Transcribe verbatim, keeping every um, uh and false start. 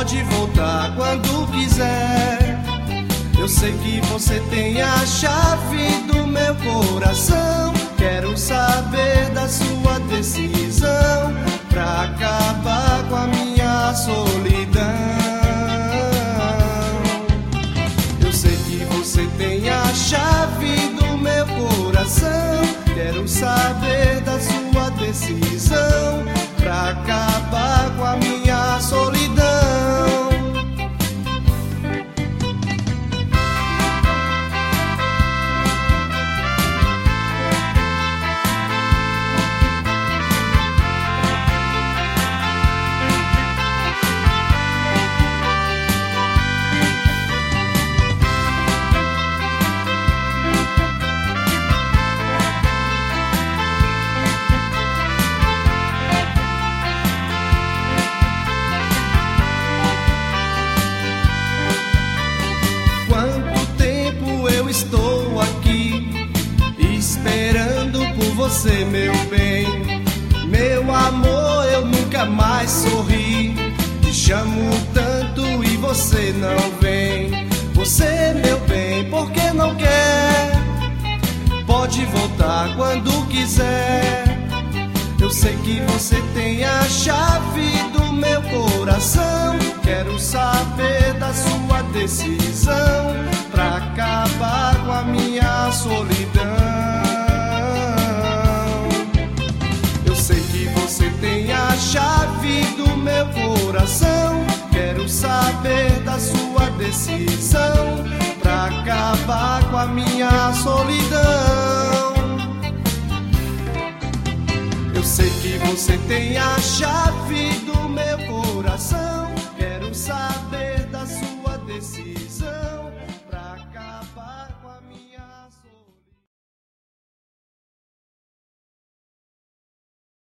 pode voltar quando quiser. Eu sei que você tem a chave do meu coração. Quero saber da sua decisão pra acabar com a minha solidão. Eu sei que você tem a chave do meu coração. Quero saber da sua decisão pra acabar com a minha solidão. Estou aqui esperando por você, meu bem. Meu amor, eu nunca mais sorri. Te chamo tanto e você não vem. Você, meu bem, por que não quer? Pode voltar quando quiser. Eu sei que você tem a chave do meu coração. Quero saber da sua decisão pra acabar com a minha solidão. Eu sei que você tem a chave do meu coração. Quero saber da sua decisão pra acabar com a minha solidão. Eu sei que você tem a chave do meu coração. Quero saber da sua decisão.